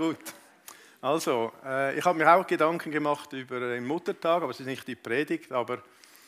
Gut. Also, ich habe mir auch Gedanken gemacht über den Muttertag, aber es ist nicht die Predigt, aber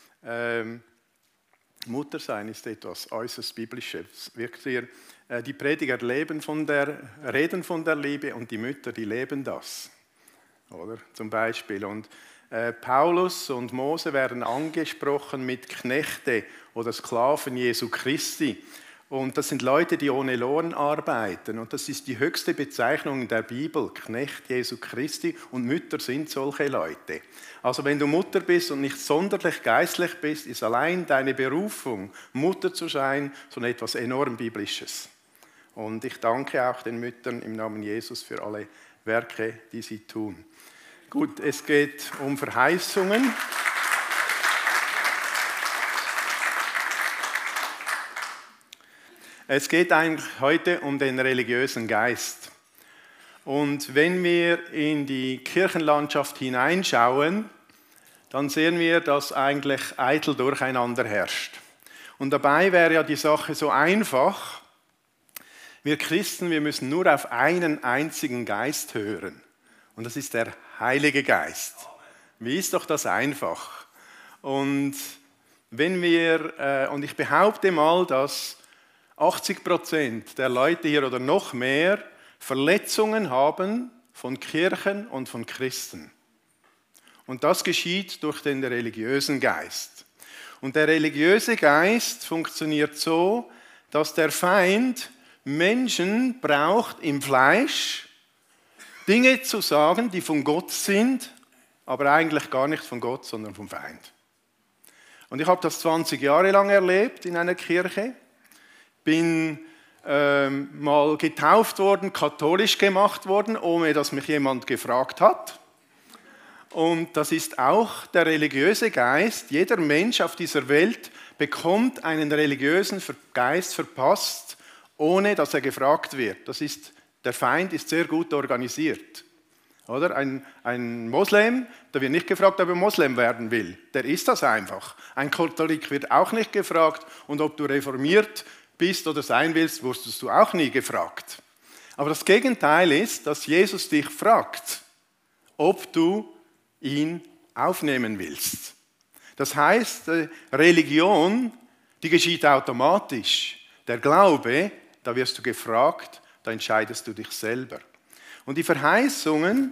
Muttersein ist etwas äußerst Biblisches. Die Prediger reden von der Liebe und die Mütter, die leben das. Oder? Zum Beispiel. Und Paulus und Mose werden angesprochen mit Knechte oder Sklaven Jesu Christi. Und das sind Leute, die ohne Lohn arbeiten. Und das ist die höchste Bezeichnung in der Bibel, Knecht Jesu Christi. Und Mütter sind solche Leute. Also wenn du Mutter bist und nicht sonderlich geistlich bist, ist allein deine Berufung, Mutter zu sein, so etwas enorm Biblisches. Und ich danke auch den Müttern im Namen Jesus für alle Werke, die sie tun. Gut, es geht um Verheißungen. Es geht eigentlich heute um den religiösen Geist. Und wenn wir in die Kirchenlandschaft hineinschauen, dann sehen wir, dass eigentlich eitel Durcheinander herrscht. Und dabei wäre ja die Sache so einfach. Wir Christen, wir müssen nur auf einen einzigen Geist hören. Und das ist der Heilige Geist. Wie ist doch das einfach? Und ich behaupte mal, dass 80% der Leute hier oder noch mehr Verletzungen haben von Kirchen und von Christen. Und das geschieht durch den religiösen Geist. Und der religiöse Geist funktioniert so, dass der Feind Menschen braucht im Fleisch, Dinge zu sagen, die von Gott sind, aber eigentlich gar nicht von Gott, sondern vom Feind. Und ich habe das 20 Jahre lang erlebt in einer Kirche. Bin mal getauft worden, katholisch gemacht worden, ohne dass mich jemand gefragt hat. Und das ist auch der religiöse Geist. Jeder Mensch auf dieser Welt bekommt einen religiösen Geist verpasst, ohne dass er gefragt wird. Der Feind ist sehr gut organisiert. Oder? Ein Moslem, der wird nicht gefragt, ob er Moslem werden will. Der ist das einfach. Ein Katholik wird auch nicht gefragt. Und ob du reformiert bist oder sein willst, wurdest du auch nie gefragt. Aber das Gegenteil ist, dass Jesus dich fragt, ob du ihn aufnehmen willst. Das heißt, Religion, die geschieht automatisch. Der Glaube, da wirst du gefragt, da entscheidest du dich selber. Und die Verheißungen,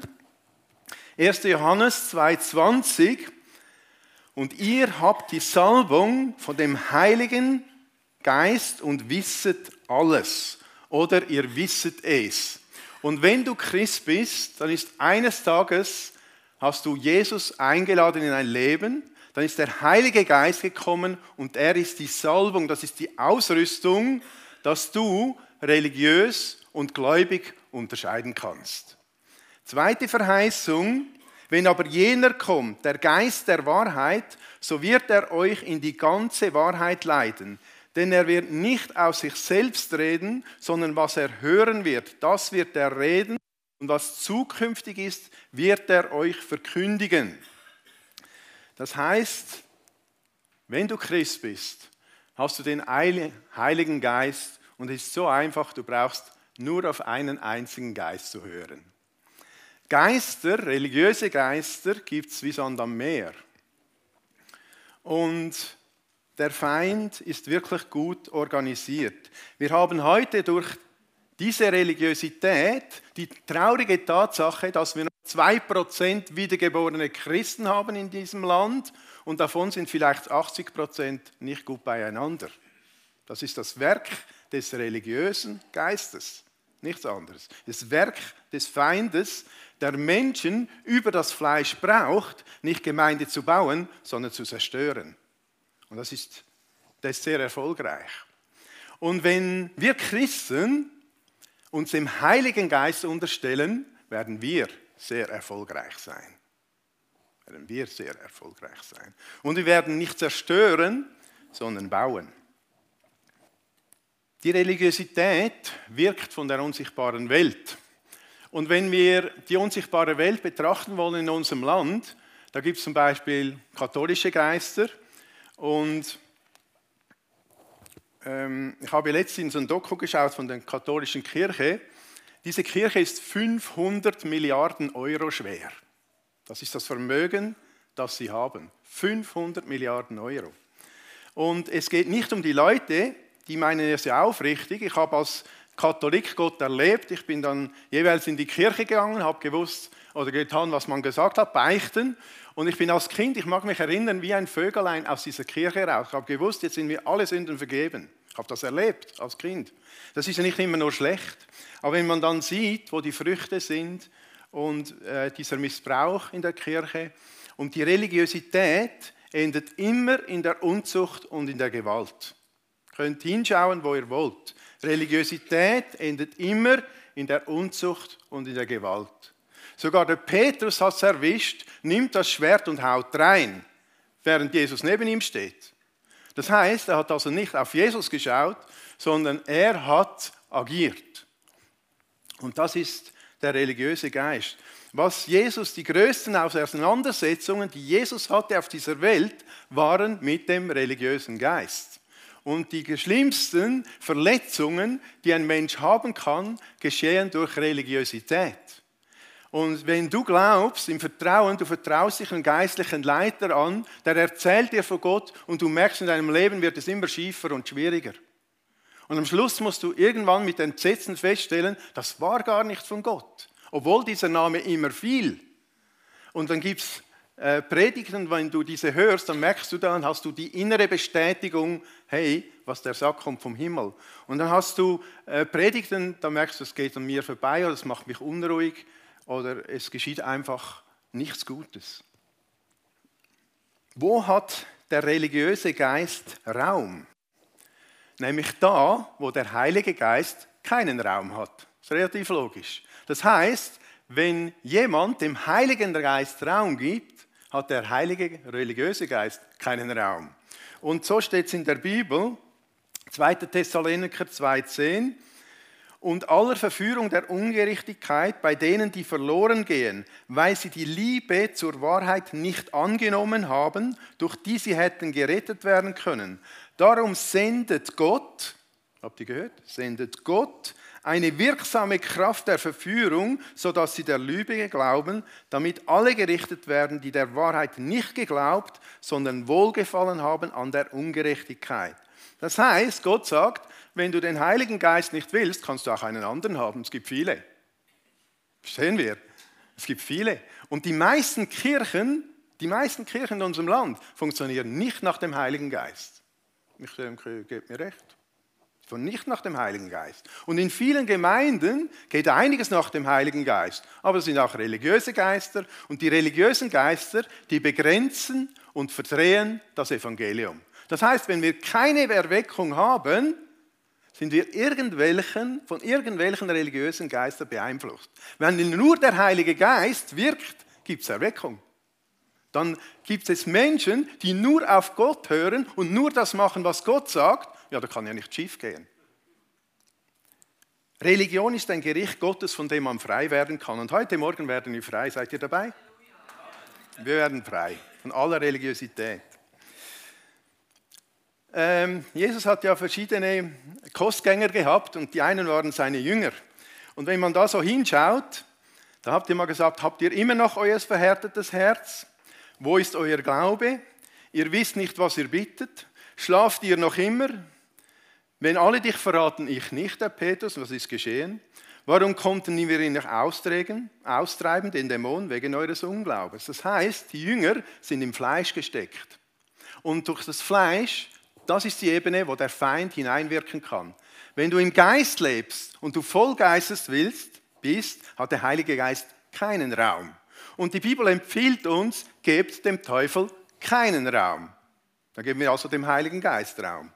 1. Johannes 2,20, und ihr habt die Salbung von dem Heiligen Geist und wisset alles. Oder ihr wisset es. Und wenn du Christ bist, dann ist eines Tages, hast du Jesus eingeladen in dein Leben, dann ist der Heilige Geist gekommen und er ist die Salbung, das ist die Ausrüstung, dass du religiös und gläubig unterscheiden kannst. Zweite Verheißung, wenn aber jener kommt, der Geist der Wahrheit, so wird er euch in die ganze Wahrheit leiten. Denn er wird nicht aus sich selbst reden, sondern was er hören wird, das wird er reden. Und was zukünftig ist, wird er euch verkündigen. Das heißt, wenn du Christ bist, hast du den Heiligen Geist und es ist so einfach, du brauchst nur auf einen einzigen Geist zu hören. Geister, religiöse Geister, gibt es wie Sand am Meer. Und der Feind ist wirklich gut organisiert. Wir haben heute durch diese Religiosität die traurige Tatsache, dass wir noch 2% wiedergeborene Christen haben in diesem Land und davon sind vielleicht 80% nicht gut beieinander. Das ist das Werk des religiösen Geistes, nichts anderes. Das Werk des Feindes, der Menschen über das Fleisch braucht, nicht Gemeinde zu bauen, sondern zu zerstören. Und das ist sehr erfolgreich. Und wenn wir Christen uns dem Heiligen Geist unterstellen, werden wir sehr erfolgreich sein. Und wir werden nicht zerstören, sondern bauen. Die Religiosität wirkt von der unsichtbaren Welt. Und wenn wir die unsichtbare Welt betrachten wollen in unserem Land, da gibt es zum Beispiel katholische Geister. Und ich habe letztens ein Doku geschaut von der katholischen Kirche, Diese Kirche ist 500 Milliarden Euro schwer. Das ist das Vermögen, das sie haben. 500 Milliarden Euro. Und es geht nicht um die Leute, die meinen es ja aufrichtig. Ich habe als Katholik Gott erlebt. Ich bin dann jeweils in die Kirche gegangen, habe gewusst oder getan, was man gesagt hat, beichten. Und ich bin als Kind, ich mag mich erinnern, wie ein Vögelein aus dieser Kirche raus. Ich habe gewusst, jetzt sind mir alle Sünden vergeben. Ich habe das erlebt als Kind. Das ist ja nicht immer nur schlecht. Aber wenn man dann sieht, wo die Früchte sind und dieser Missbrauch in der Kirche und die Religiosität endet immer in der Unzucht und in der Gewalt. Ihr könnt hinschauen, wo ihr wollt. Religiosität endet immer in der Unzucht und in der Gewalt. Sogar der Petrus hat es erwischt, nimmt das Schwert und haut rein, während Jesus neben ihm steht. Das heißt, er hat also nicht auf Jesus geschaut, sondern er hat agiert. Und das ist der religiöse Geist. Was Jesus, die größten Auseinandersetzungen, die Jesus hatte auf dieser Welt, waren mit dem religiösen Geist. Und die schlimmsten Verletzungen, die ein Mensch haben kann, geschehen durch Religiosität. Und wenn du glaubst, im Vertrauen, du vertraust dich einem geistlichen Leiter an, der erzählt dir von Gott und du merkst, in deinem Leben wird es immer schiefer und schwieriger. Und am Schluss musst du irgendwann mit Entsetzen feststellen, das war gar nicht von Gott, obwohl dieser Name immer fiel. Und dann gibt es Predigten, wenn du diese hörst, dann merkst du dann, hast du die innere Bestätigung, hey, was der sagt, kommt vom Himmel. Und dann hast du Predigten, dann merkst du, es geht an mir vorbei oder es macht mich unruhig oder es geschieht einfach nichts Gutes. Wo hat der religiöse Geist Raum? Nämlich da, wo der Heilige Geist keinen Raum hat. Das ist relativ logisch. Das heißt, wenn jemand dem Heiligen Geist Raum gibt, hat der heilige religiöse Geist keinen Raum. Und so steht es in der Bibel, 2. Thessaloniker 2,10, und aller Verführung der Ungerechtigkeit bei denen, die verloren gehen, weil sie die Liebe zur Wahrheit nicht angenommen haben, durch die sie hätten gerettet werden können. Darum sendet Gott, habt ihr gehört? Sendet Gott eine wirksame Kraft der Verführung, sodass sie der Lüge glauben, damit alle gerichtet werden, die der Wahrheit nicht geglaubt, sondern Wohlgefallen haben an der Ungerechtigkeit. Das heißt, Gott sagt, wenn du den Heiligen Geist nicht willst, kannst du auch einen anderen haben. Es gibt viele. Verstehen wir? Es gibt viele. Und die meisten Kirchen in unserem Land funktionieren nicht nach dem Heiligen Geist. Ich gebe mir recht. Von nicht nach dem Heiligen Geist. Und in vielen Gemeinden geht einiges nach dem Heiligen Geist. Aber es sind auch religiöse Geister. Und die religiösen Geister, die begrenzen und verdrehen das Evangelium. Das heißt, wenn wir keine Erweckung haben, sind wir von irgendwelchen religiösen Geistern beeinflusst. Wenn nur der Heilige Geist wirkt, gibt es Erweckung. Dann gibt es Menschen, die nur auf Gott hören und nur das machen, was Gott sagt. Ja, da kann ja nicht schief gehen. Religion ist ein Gericht Gottes, von dem man frei werden kann. Und heute Morgen werden wir frei. Seid ihr dabei? Wir werden frei von aller Religiosität. Jesus hat ja verschiedene Kostgänger gehabt und die einen waren seine Jünger. Und wenn man da so hinschaut, da habt ihr mal gesagt, habt ihr immer noch euer verhärtetes Herz? Wo ist euer Glaube? Ihr wisst nicht, was ihr bittet. Schlaft ihr noch immer? Wenn alle dich verraten, ich nicht, der Petrus, was ist geschehen? Warum konnten wir ihn nicht austreiben, den Dämon, wegen eures Unglaubens? Das heißt, die Jünger sind im Fleisch gesteckt. Und durch das Fleisch, das ist die Ebene, wo der Feind hineinwirken kann. Wenn du im Geist lebst und du voll Geistes bist, hat der Heilige Geist keinen Raum. Und die Bibel empfiehlt uns, gebt dem Teufel keinen Raum. Dann geben wir also dem Heiligen Geist Raum.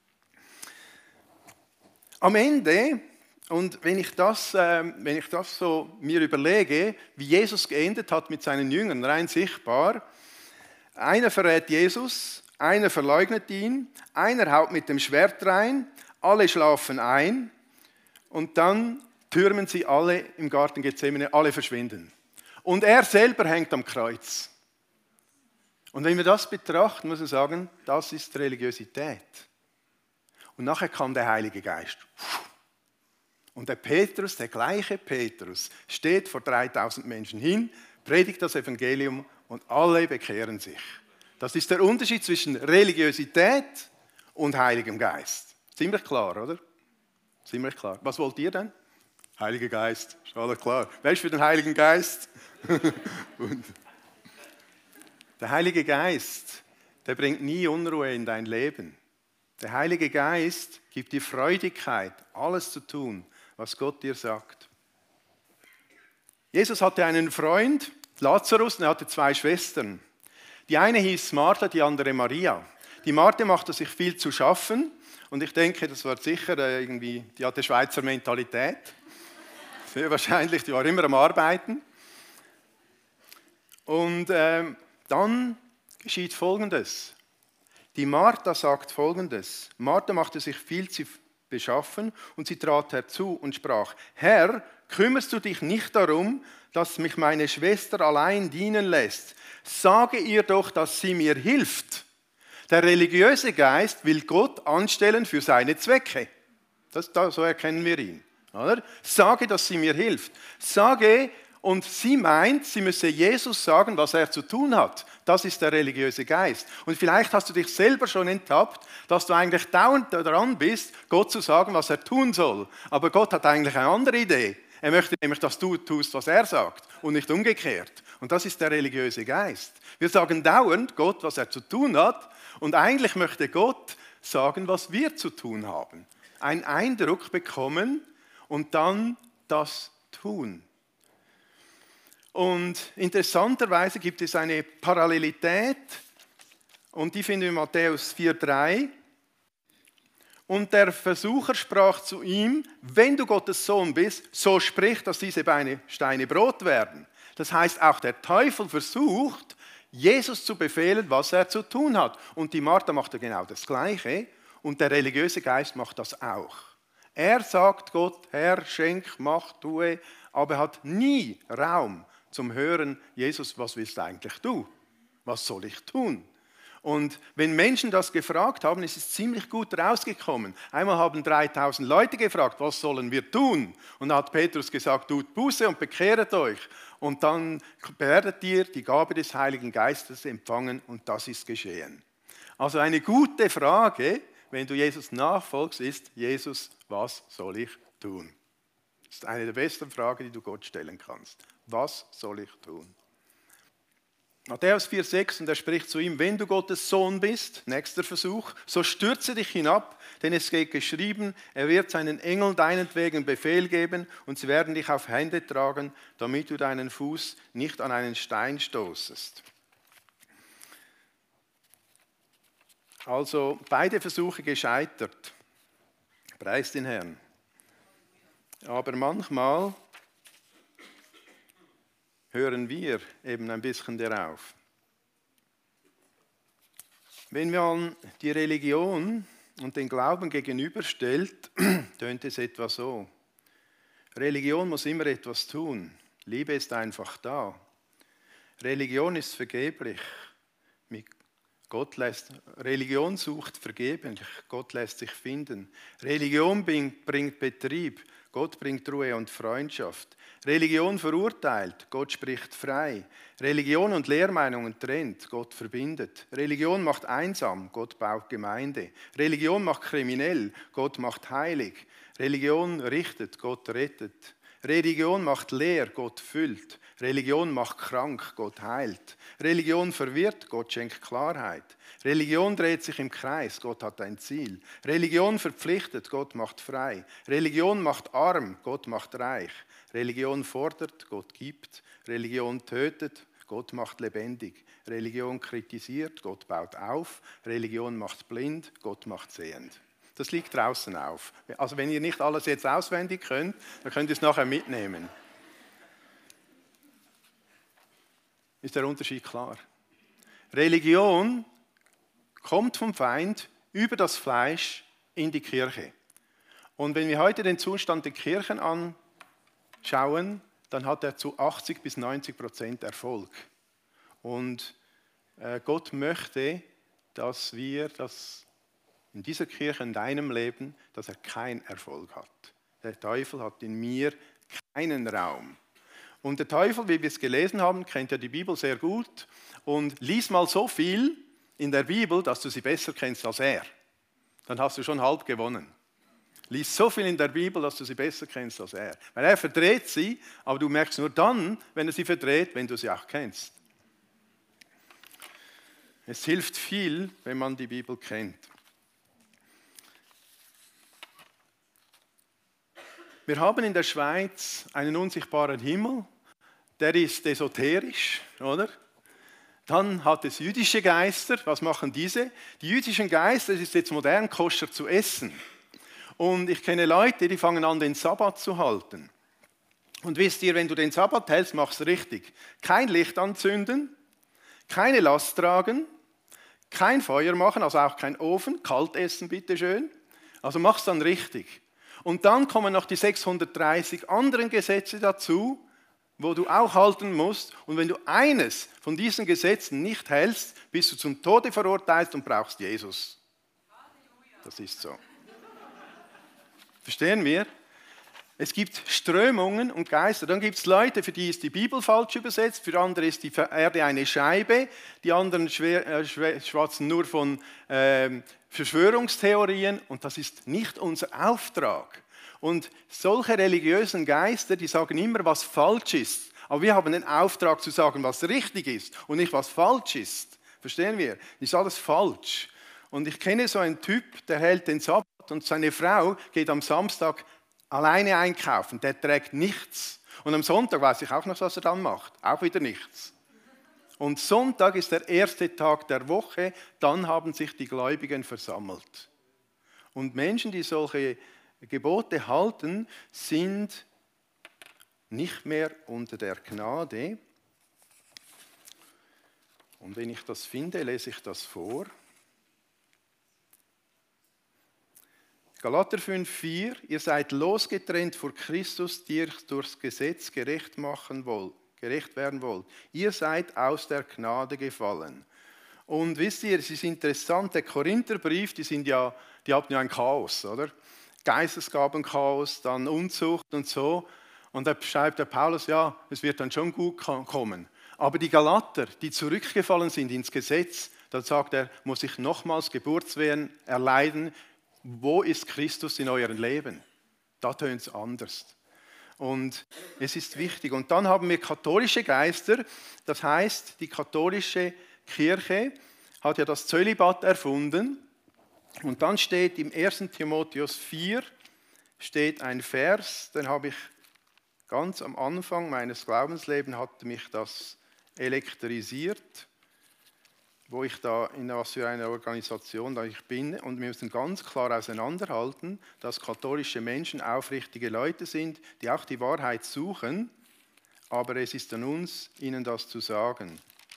Am Ende, und wenn ich das so mir überlege, wie Jesus geendet hat mit seinen Jüngern, rein sichtbar, einer verrät Jesus, einer verleugnet ihn, einer haut mit dem Schwert rein, alle schlafen ein und dann türmen sie alle im Garten Gethsemane, alle verschwinden. Und er selber hängt am Kreuz. Und wenn wir das betrachten, muss ich sagen, das ist Religiosität. Und nachher kam der Heilige Geist. Und der Petrus, der gleiche Petrus, steht vor 3000 Menschen hin, predigt das Evangelium und alle bekehren sich. Das ist der Unterschied zwischen Religiosität und Heiligem Geist. Ziemlich klar, oder? Ziemlich klar. Was wollt ihr denn? Heiliger Geist, ist alles klar. Wer ist für den Heiligen Geist? Der Heilige Geist, der bringt nie Unruhe in dein Leben. Der Heilige Geist gibt dir Freudigkeit, alles zu tun, was Gott dir sagt. Jesus hatte einen Freund, Lazarus, und er hatte 2 Schwestern. Die eine hieß Martha, die andere Maria. Die Martha machte sich viel zu schaffen und ich denke, das war sicher irgendwie, die hatte Schweizer Mentalität. Sehr wahrscheinlich, die war immer am Arbeiten. Und dann geschieht Folgendes. Die Martha sagt Folgendes. Martha machte sich viel zu beschaffen und sie trat herzu und sprach, Herr, kümmerst du dich nicht darum, dass mich meine Schwester allein dienen lässt? Sage ihr doch, dass sie mir hilft. Der religiöse Geist will Gott anstellen für seine Zwecke. So erkennen wir ihn. Oder? Sage, dass sie mir hilft. Sage, und sie meint, sie müsse Jesus sagen, was er zu tun hat. Das ist der religiöse Geist. Und vielleicht hast du dich selber schon enttappt, dass du eigentlich dauernd daran bist, Gott zu sagen, was er tun soll. Aber Gott hat eigentlich eine andere Idee. Er möchte nämlich, dass du tust, was er sagt und nicht umgekehrt. Und das ist der religiöse Geist. Wir sagen dauernd Gott, was er zu tun hat und eigentlich möchte Gott sagen, was wir zu tun haben. Einen Eindruck bekommen und dann das tun. Und interessanterweise gibt es eine Parallelität und die finden wir in Matthäus 4,3. Und der Versucher sprach zu ihm, wenn du Gottes Sohn bist, so sprich, dass diese Steine Brot werden. Das heißt, auch der Teufel versucht, Jesus zu befehlen, was er zu tun hat. Und die Martha machte genau das Gleiche und der religiöse Geist macht das auch. Er sagt Gott, Herr, schenk, mach, tue, aber er hat nie Raum zum Hören, Jesus, was willst eigentlich du? Was soll ich tun? Und wenn Menschen das gefragt haben, ist es ziemlich gut rausgekommen. Einmal haben 3000 Leute gefragt, was sollen wir tun? Und dann hat Petrus gesagt, tut Buße und bekehret euch. Und dann werdet ihr die Gabe des Heiligen Geistes empfangen und das ist geschehen. Also eine gute Frage, wenn du Jesus nachfolgst, ist, Jesus, was soll ich tun? Das ist eine der besten Fragen, die du Gott stellen kannst. Was soll ich tun? Matthäus 4,6 und er spricht zu ihm, wenn du Gottes Sohn bist, nächster Versuch, so stürze dich hinab, denn es steht geschrieben, er wird seinen Engeln deinetwegen Befehl geben und sie werden dich auf Hände tragen, damit du deinen Fuß nicht an einen Stein stoßest. Also beide Versuche gescheitert. Preis den Herrn. Aber manchmal hören wir eben ein bisschen darauf. Wenn man die Religion und den Glauben gegenüberstellt, tönt es etwa so. Religion muss immer etwas tun. Liebe ist einfach da. Religion ist vergeblich. Religion sucht vergeblich. Gott lässt sich finden. Religion bringt Betrieb. Gott bringt Ruhe und Freundschaft. Religion verurteilt, Gott spricht frei. Religion und Lehrmeinungen trennt, Gott verbindet. Religion macht einsam, Gott baut Gemeinde. Religion macht kriminell, Gott macht heilig. Religion richtet, Gott rettet. Religion macht leer, Gott füllt. Religion macht krank, Gott heilt. Religion verwirrt, Gott schenkt Klarheit. Religion dreht sich im Kreis, Gott hat ein Ziel. Religion verpflichtet, Gott macht frei. Religion macht arm, Gott macht reich. Religion fordert, Gott gibt. Religion tötet, Gott macht lebendig. Religion kritisiert, Gott baut auf. Religion macht blind, Gott macht sehend. Das liegt draußen auf. Also wenn ihr nicht alles jetzt auswendig könnt, dann könnt ihr es nachher mitnehmen. Ist der Unterschied klar? Religion kommt vom Feind über das Fleisch in die Kirche. Und wenn wir heute den Zustand der Kirchen anschauen, dann hat er zu 80-90% Erfolg. Und Gott möchte, dass wir das in dieser Kirche, in deinem Leben, dass er keinen Erfolg hat. Der Teufel hat in mir keinen Raum. Und der Teufel, wie wir es gelesen haben, kennt ja die Bibel sehr gut und lies mal so viel in der Bibel, dass du sie besser kennst als er. Dann hast du schon halb gewonnen. Lies so viel in der Bibel, dass du sie besser kennst als er. Weil er verdreht sie, aber du merkst nur dann, wenn er sie verdreht, wenn du sie auch kennst. Es hilft viel, wenn man die Bibel kennt. Wir haben in der Schweiz einen unsichtbaren Himmel, der ist esoterisch, oder? Dann hat es jüdische Geister, was machen diese? Die jüdischen Geister, es ist jetzt modern, koscher zu essen. Und ich kenne Leute, die fangen an, den Sabbat zu halten. Und wisst ihr, wenn du den Sabbat hältst, machst du richtig. Kein Licht anzünden, keine Last tragen, kein Feuer machen, also auch kein Ofen, kalt essen bitteschön. Also mach's dann richtig. Und dann kommen noch die 630 anderen Gesetze dazu, wo du auch halten musst. Und wenn du eines von diesen Gesetzen nicht hältst, bist du zum Tode verurteilt und brauchst Jesus. Das ist so. Verstehen wir? Es gibt Strömungen und Geister. Dann gibt es Leute, für die ist die Bibel falsch übersetzt, für andere ist die Erde eine Scheibe, die anderen schwatzen nur von Verschwörungstheorien und das ist nicht unser Auftrag. Und solche religiösen Geister, die sagen immer, was falsch ist. Aber wir haben den Auftrag zu sagen, was richtig ist und nicht, was falsch ist. Verstehen wir? Ist alles falsch. Und ich kenne so einen Typ, der hält den Sabbat und seine Frau geht am Samstag alleine einkaufen, der trägt nichts. Und am Sonntag weiß ich auch noch, was er dann macht. Auch wieder nichts. Und Sonntag ist der erste Tag der Woche, dann haben sich die Gläubigen versammelt. Und Menschen, die solche Gebote halten, sind nicht mehr unter der Gnade. Und wenn ich das finde, lese ich das vor. Galater 5,4: Ihr seid losgetrennt vor Christus, die ihr durchs Gesetz gerecht werden wollt. Ihr seid aus der Gnade gefallen. Und wisst ihr, es ist interessant, der Korintherbrief, die hatten ja ein Chaos, oder? Geistesgabenchaos, dann Unzucht und so. Und da schreibt der Paulus, ja, es wird dann schon gut kommen. Aber die Galater, die zurückgefallen sind ins Gesetz, da sagt er, muss ich nochmals Geburtswehen erleiden. Wo ist Christus in eurem Leben? Da tönt es anders. Und es ist wichtig. Und dann haben wir katholische Geister. Das heißt, die katholische Kirche hat ja das Zölibat erfunden. Und dann steht im 1. Timotheus 4 steht ein Vers, den habe ich ganz am Anfang meines Glaubenslebens, hat mich das elektrisiert, wo ich da in was für einer Organisation da ich bin. Und wir müssen ganz klar auseinanderhalten, dass katholische Menschen aufrichtige Leute sind, die auch die Wahrheit suchen, aber es ist an uns, ihnen das zu sagen.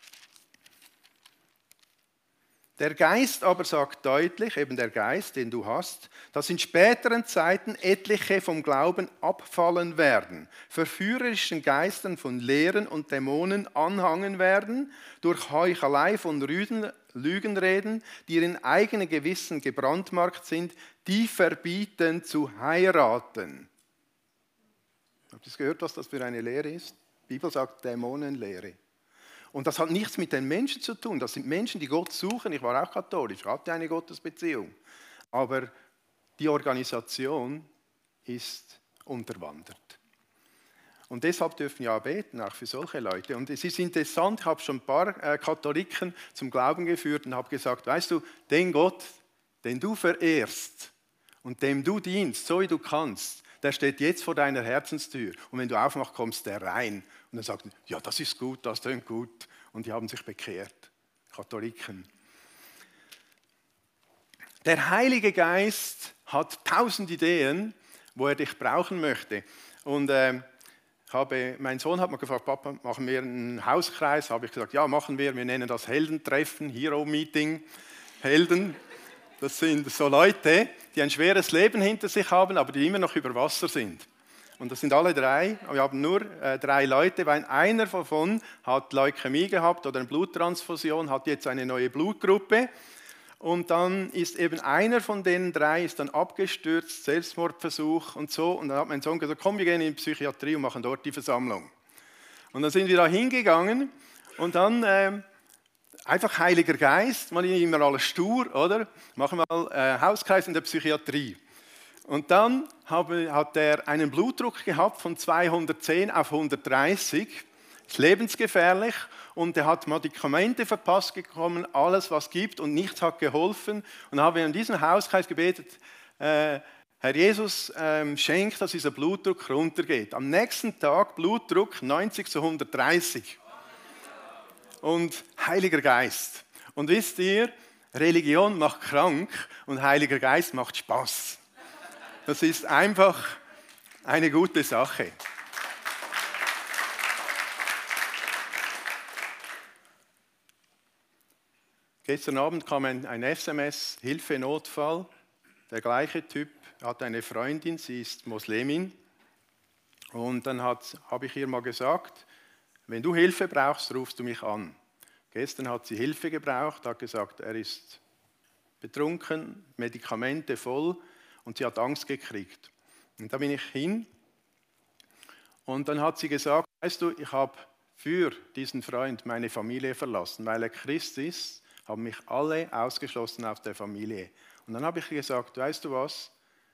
Der Geist aber sagt deutlich, eben der Geist, den du hast, dass in späteren Zeiten etliche vom Glauben abfallen werden, verführerischen Geistern von Lehren und Dämonen anhangen werden, durch Heuchelei von Lügenreden, die in eigenen Gewissen gebrandmarkt sind, die verbieten zu heiraten. Habt ihr das gehört, was das für eine Lehre ist? Die Bibel sagt Dämonenlehre. Und das hat nichts mit den Menschen zu tun. Das sind Menschen, die Gott suchen. Ich war auch katholisch, hatte eine Gottesbeziehung. Aber die Organisation ist unterwandert. Und deshalb dürfen wir auch beten, auch für solche Leute. Und es ist interessant, ich habe schon ein paar Katholiken zum Glauben geführt und habe gesagt, weißt du, den Gott, den du verehrst und dem du dienst, so wie du kannst, der steht jetzt vor deiner Herzenstür. Und wenn du aufmachst, kommst der rein. Und dann sagt er, ja, das ist gut, das tönt gut. Und die haben sich bekehrt, Katholiken. Der Heilige Geist hat 1000 Ideen, wo er dich brauchen möchte. Und mein Sohn hat mir gefragt, Papa, machen wir einen Hauskreis? Habe ich gesagt, ja, machen wir. Wir nennen das Heldentreffen, Hero Meeting. Helden, das sind so Leute, die ein schweres Leben hinter sich haben, aber die immer noch über Wasser sind. Und das sind alle drei. Wir haben nur 3 Leute, weil einer davon hat Leukämie gehabt oder eine Bluttransfusion, hat jetzt eine neue Blutgruppe. Und dann ist eben einer von den 3 ist dann abgestürzt, Selbstmordversuch und so. Und dann hat mein Sohn gesagt, komm, wir gehen in die Psychiatrie und machen dort die Versammlung. Und dann sind wir da hingegangen und dann einfach Heiliger Geist, man ist immer alles stur, oder? Machen wir mal Hauskreis in der Psychiatrie. Und dann hat er einen Blutdruck gehabt von 210 auf 130. Das ist lebensgefährlich. Und er hat Medikamente verpasst bekommen, alles was gibt und nichts hat geholfen. Und dann haben wir in diesem Hauskreis gebetet, Herr Jesus, schenkt, dass dieser Blutdruck runtergeht. Am nächsten Tag Blutdruck 90 zu 130. Und Heiliger Geist. Und wisst ihr, Religion macht krank und Heiliger Geist macht Spaß. Das ist einfach eine gute Sache. Gestern Abend kam ein SMS, Hilfe, Notfall. Der gleiche Typ hat eine Freundin, sie ist Moslemin. Und dann habe ich ihr mal gesagt, wenn du Hilfe brauchst, rufst du mich an. Gestern hat sie Hilfe gebraucht, hat gesagt, er ist betrunken, Medikamente voll und sie hat Angst gekriegt. Und da bin ich hin und dann hat sie gesagt, weißt du, ich habe für diesen Freund meine Familie verlassen, weil er Christ ist, haben mich alle ausgeschlossen aus der Familie. Und dann habe ich gesagt, weißt du was,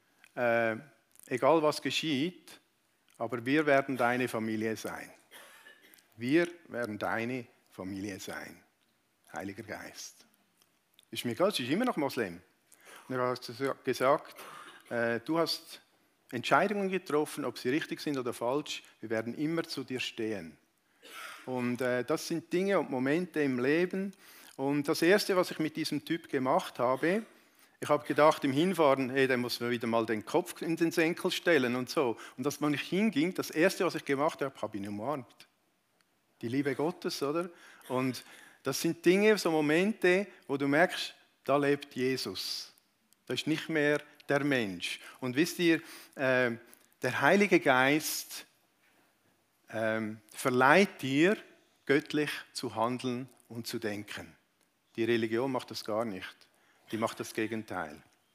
egal was geschieht, aber wir werden deine Familie sein. Wir werden deine Familie sein. Heiliger Geist. Ist mir egal, sie ist immer noch Moslem. Und er hat gesagt, du hast Entscheidungen getroffen, ob sie richtig sind oder falsch, wir werden immer zu dir stehen. Und das sind Dinge und Momente im Leben. Und das Erste, was ich mit diesem Typ gemacht habe, ich habe gedacht im Hinfahren, hey, der muss mir wieder mal den Kopf in den Senkel stellen und so. Und als man nicht hinging, das Erste, was ich gemacht habe, habe ich ihn umarmt. Die Liebe Gottes, oder? Und das sind Dinge, so Momente, wo du merkst, da lebt Jesus. Da ist nicht mehr der Mensch. Und wisst ihr, der Heilige Geist verleiht dir, göttlich zu handeln und zu denken. Die Religion macht das gar nicht. Die macht das Gegenteil.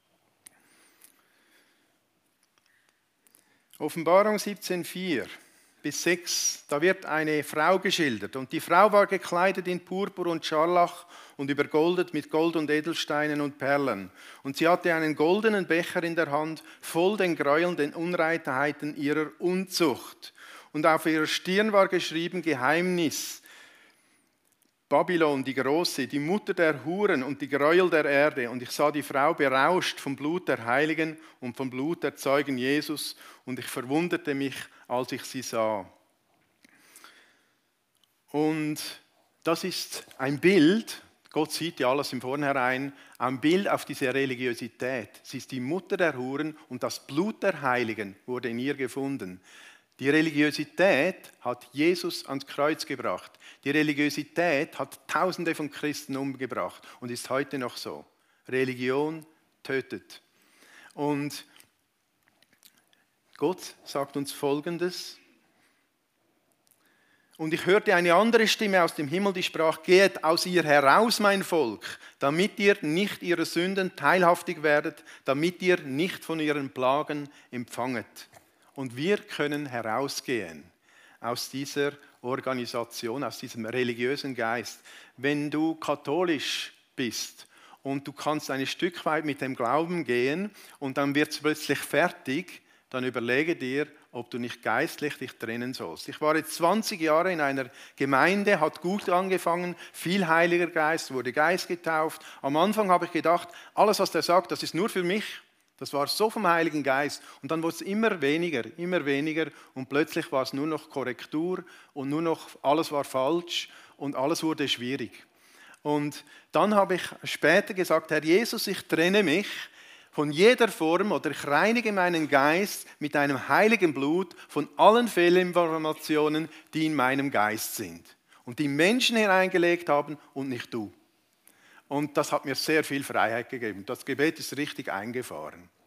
Offenbarung 17,4 bis 6, da wird eine Frau geschildert. Und die Frau war gekleidet in Purpur und Scharlach und übergoldet mit Gold und Edelsteinen und Perlen. Und sie hatte einen goldenen Becher in der Hand, voll den Gräueln, den Unreinheiten ihrer Unzucht. Und auf ihrer Stirn war geschrieben Geheimnis. Babylon, die Große, die Mutter der Huren und die Gräuel der Erde. Und ich sah die Frau berauscht vom Blut der Heiligen und vom Blut der Zeugen Jesus. Und ich verwunderte mich, als ich sie sah. Und das ist ein Bild, Gott sieht ja alles im Vornherein, ein Bild auf diese Religiosität. Sie ist die Mutter der Huren und das Blut der Heiligen wurde in ihr gefunden. Die Religiosität hat Jesus ans Kreuz gebracht. Die Religiosität hat Tausende von Christen umgebracht und ist heute noch so. Religion tötet. Und Gott sagt uns Folgendes. Und ich hörte eine andere Stimme aus dem Himmel, die sprach, geht aus ihr heraus, mein Volk, damit ihr nicht ihrer Sünden teilhaftig werdet, damit ihr nicht von ihren Plagen empfanget. Und wir können herausgehen aus dieser Organisation, aus diesem religiösen Geist. Wenn du katholisch bist und du kannst ein Stück weit mit dem Glauben gehen und dann wird es plötzlich fertig, dann überlege dir, ob du nicht geistlich dich trennen sollst. Ich war jetzt 20 Jahre in einer Gemeinde, hat gut angefangen, viel Heiliger Geist, wurde Geist getauft. Am Anfang habe ich gedacht, alles was der sagt, das ist nur für mich. Das war so vom Heiligen Geist. Und dann wurde es immer weniger und plötzlich war es nur noch Korrektur und nur noch alles war falsch und alles wurde schwierig. Und dann habe ich später gesagt, Herr Jesus, ich trenne mich von jeder Form oder ich reinige meinen Geist mit einem heiligen Blut von allen Fehlinformationen, die in meinem Geist sind und die Menschen hineingelegt haben und nicht du. Und das hat mir sehr viel Freiheit gegeben. Das Gebet ist richtig eingefahren.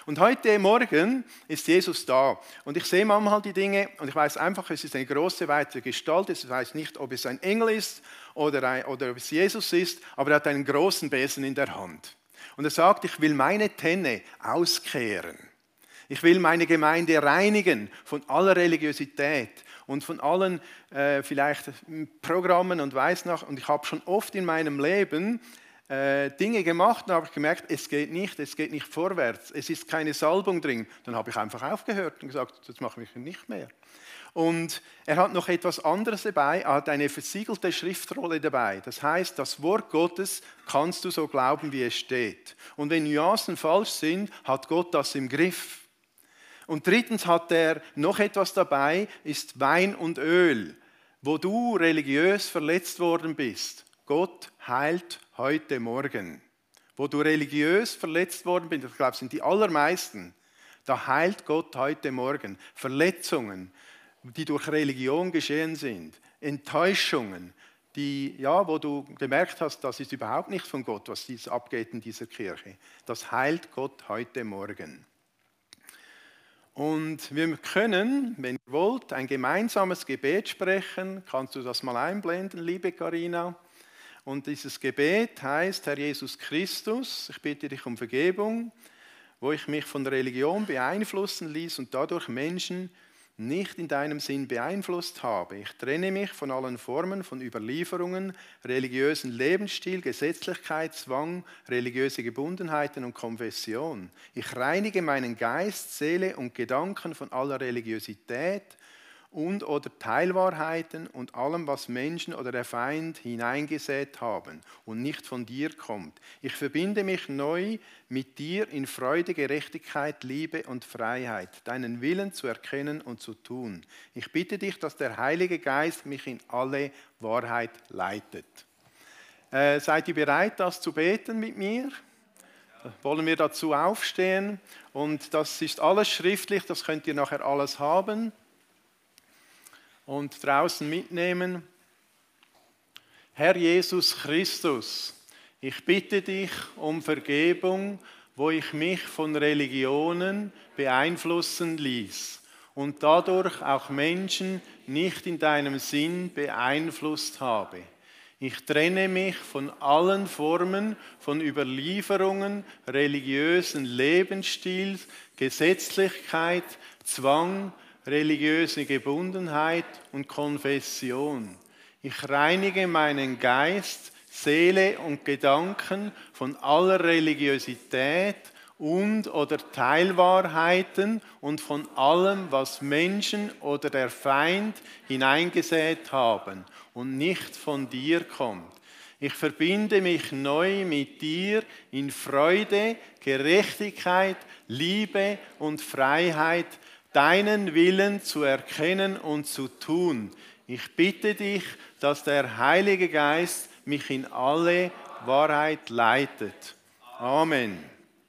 Und heute Morgen ist Jesus da. Und ich sehe manchmal die Dinge und ich weiß einfach, es ist eine große, weite Gestalt. Ich weiß nicht, ob es ein Engel ist oder ob es Jesus ist, aber er hat einen großen Besen in der Hand. Und er sagt, ich will meine Tenne auskehren. Ich will meine Gemeinde reinigen von aller Religiosität und von allen vielleicht Programmen und weiß noch. Und ich habe schon oft in meinem Leben Dinge gemacht und habe gemerkt, es geht nicht vorwärts, es ist keine Salbung drin. Dann habe ich einfach aufgehört und gesagt, das mache ich nicht mehr. Und er hat noch etwas anderes dabei, er hat eine versiegelte Schriftrolle dabei. Das heißt, das Wort Gottes kannst du so glauben, wie es steht. Und wenn Nuancen falsch sind, hat Gott das im Griff. Und drittens hat er noch etwas dabei, ist Wein und Öl, wo du religiös verletzt worden bist. Gott heilt heute Morgen. Wo du religiös verletzt worden bist, ich glaube, es sind die allermeisten, da heilt Gott heute Morgen. Verletzungen, die durch Religion geschehen sind, Enttäuschungen, wo du gemerkt hast, das ist überhaupt nicht von Gott, was abgeht in dieser Kirche. Das heilt Gott heute Morgen. Und wir können, wenn ihr wollt, ein gemeinsames Gebet sprechen. Kannst du das mal einblenden, liebe Carina? Und dieses Gebet heißt, Herr Jesus Christus, ich bitte dich um Vergebung, wo ich mich von Religion beeinflussen ließ und dadurch Menschen nicht in deinem Sinn beeinflusst habe. Ich trenne mich von allen Formen von Überlieferungen, religiösen Lebensstil, Gesetzlichkeit, Zwang, religiöse Gebundenheiten und Konfession. Ich reinige meinen Geist, Seele und Gedanken von aller Religiosität und oder Teilwahrheiten und allem, was Menschen oder der Feind hineingesät haben und nicht von dir kommt. Ich verbinde mich neu mit dir in Freude, Gerechtigkeit, Liebe und Freiheit, deinen Willen zu erkennen und zu tun. Ich bitte dich, dass der Heilige Geist mich in alle Wahrheit leitet. Seid ihr bereit, das zu beten mit mir? Wollen wir dazu aufstehen? Und das ist alles schriftlich, das könnt ihr nachher alles haben und draußen mitnehmen. Herr Jesus Christus, ich bitte dich um Vergebung, wo ich mich von Religionen beeinflussen ließ und dadurch auch Menschen nicht in deinem Sinn beeinflusst habe. Ich trenne mich von allen Formen von Überlieferungen, religiösen Lebensstils, Gesetzlichkeit, Zwang, religiöse Gebundenheit und Konfession. Ich reinige meinen Geist, Seele und Gedanken von aller Religiosität und oder Teilwahrheiten und von allem, was Menschen oder der Feind hineingesät haben und nicht von dir kommt. Ich verbinde mich neu mit dir in Freude, Gerechtigkeit, Liebe und Freiheit, deinen Willen zu erkennen und zu tun. Ich bitte dich, dass der Heilige Geist mich in alle Wahrheit leitet. Amen.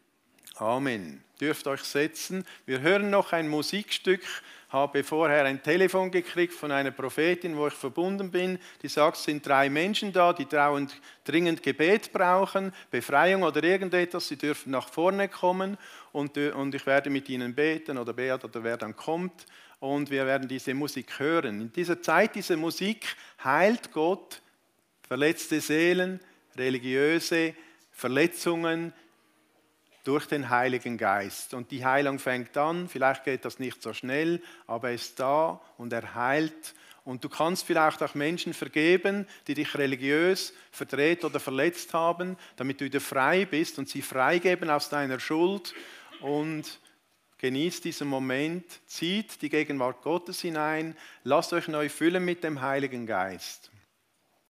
Amen. Dürft euch setzen. Wir hören noch ein Musikstück. Habe vorher ein Telefon gekriegt von einer Prophetin, wo ich verbunden bin. Die sagt, es sind 3 Menschen da, die dringend Gebet brauchen, Befreiung oder irgendetwas. Sie dürfen nach vorne kommen und ich werde mit ihnen beten oder Beat oder wer dann kommt. Und wir werden diese Musik hören. In dieser Zeit, diese Musik heilt Gott verletzte Seelen, religiöse Verletzungen, durch den Heiligen Geist. Und die Heilung fängt an, vielleicht geht das nicht so schnell, aber er ist da und er heilt. Und du kannst vielleicht auch Menschen vergeben, die dich religiös verdreht oder verletzt haben, damit du wieder frei bist und sie freigeben aus deiner Schuld. Und genießt diesen Moment, zieht die Gegenwart Gottes hinein, lasst euch neu füllen mit dem Heiligen Geist.